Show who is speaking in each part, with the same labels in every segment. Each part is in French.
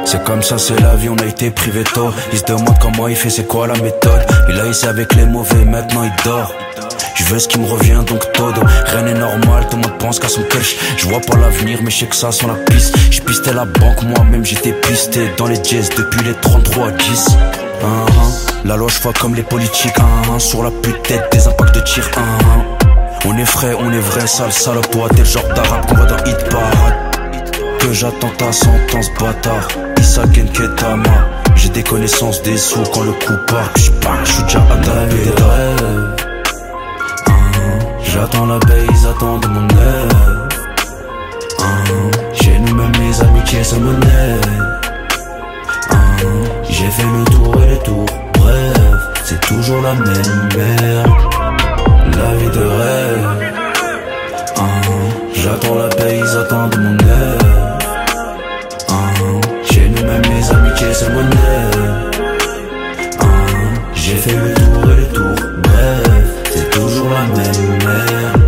Speaker 1: C'est comme ça, c'est la vie, on a été privé tôt. Il se demande comment il fait, c'est quoi la méthode. Il a essayé avec les mauvais, maintenant il dort. Je veux ce qui me revient donc todo. Rien n'est normal, tout le monde pense qu'à son cash. Je vois pas l'avenir mais je sais que ça sent la piste. J'ai pisté la banque, moi-même j'étais pisté dans les jazz depuis les 33-10. La loi je vois comme les politiques. Sur la pute-tête des impacts de tir. On est frais, on est vrai, sale salope. Toi t'es le genre d'arabe qu'on va dans Hit Parade. Que j'attends ta sentence bâtard. Issa Kenketama. J'ai des connaissances des sous quand le coup part. J'suis déjà adapté de rêve. J'attends la baie, ils attendent mon aide. Chez nous même les amitiés se monnaient. J'ai fait le tour et le tour. Bref, c'est toujours la même merde. La vie de rêve. J'attends la baie, ils attendent mon aide. Chez nous même les amitiés se monnaient. J'ai fait le tour et le tour. Bref, c'est toujours la même merde.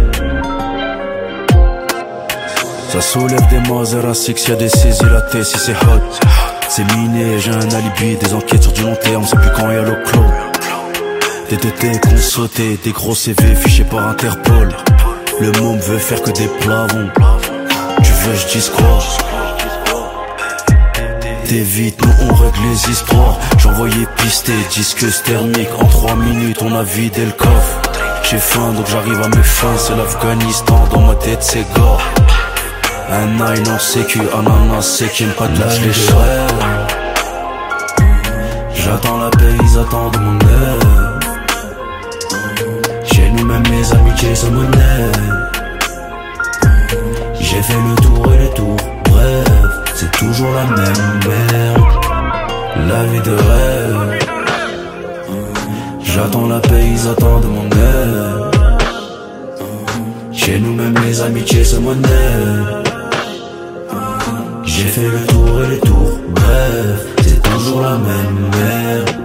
Speaker 1: Ça soulève des Maserati, s'il y a des saisies la tête, si c'est hot. C'est miné, j'ai un alibi, des enquêtes sur du long terme, c'est plus quand y'a le clos. Des DT qu'on sauté, des gros CV fichés par Interpol. Le môme veut faire que des plavons. Tu veux je dise quoi? T'évites, nous on règle les histoires. J'envoyais pister, disque thermique. En 3 minutes on a vidé le coffre. J'ai faim donc j'arrive à mes fins. C'est l'Afghanistan, dans ma tête c'est gore. Un nine en sécu, ananas c'est qui aime pas touche les chats. J'attends la paix, ils attendent mon aide. Chez nous même mes amitiés se monnaient. J'ai fait le tour et le tour. Bref, c'est toujours la même merde. La vie de rêve. J'attends la paix, ils attendent mon aide. Chez nous même les amitiés se monnaient. J'ai fait le tour et le tour. Bref, c'est toujours la même merde.